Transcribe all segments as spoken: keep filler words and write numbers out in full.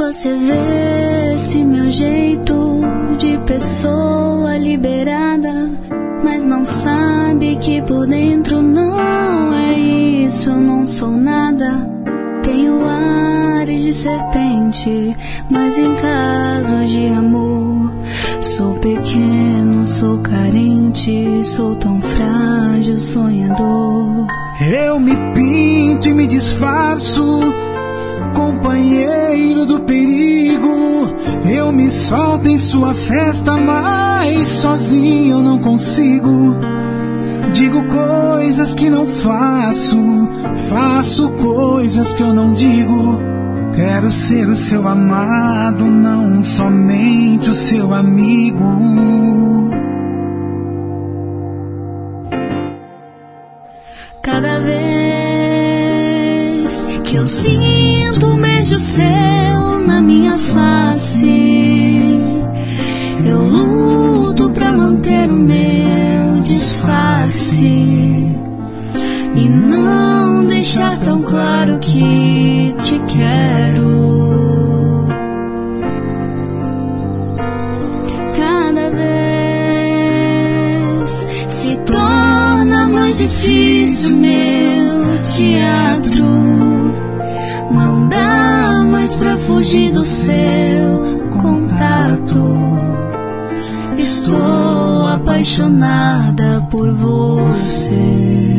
Você vê esse meu jeito de pessoa liberada, mas não sabe que por dentro não é isso, eu não sou nada. Tenho ares de serpente, mas em caso de amor sou pequeno, sou carente, sou tão frágil, sonhador. Eu me pinto e me disfarço, companheiro do perigo. Eu me solto em sua festa, mas sozinho eu não consigo. Digo coisas que não faço, faço coisas que eu não digo. Quero ser o seu amado, não somente o seu amigo. Cada vez que eu sinto um beijo seu na minha face, eu luto pra manter o meu disfarce e não deixar tão claro que te quero. Cada vez se torna mais difícil meu teatro. Não dá mais pra fugir do seu contato. Estou apaixonada por você.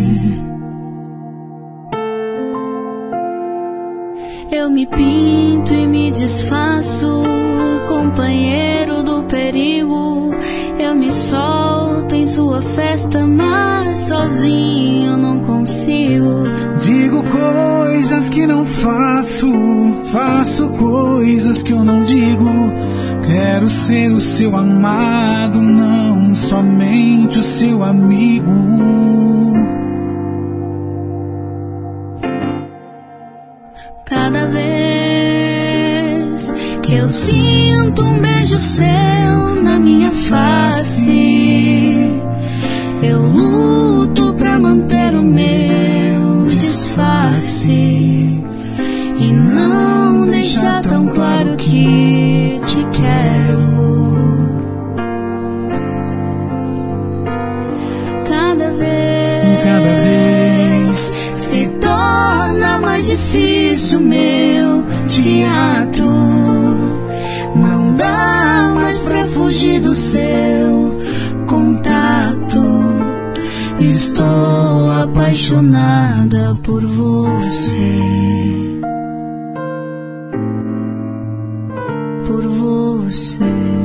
Eu me pinto e me desfaço, companheiro do perigo. Eu me solto em sua festa, mas sozinho não consigo. Digo coisas que não faço, faço coisas que eu não digo. Quero ser o seu amado, não somente o seu amigo. Cada vez que eu sinto um beijo seu na minha face, eu luto pra manter o meu disfarce e não deixar tão claro que te quero. Cada vez, Cada vez se torna mais difícil meu teatro. Não dá mais pra fugir do seu contato. Estou apaixonada por você. Por você.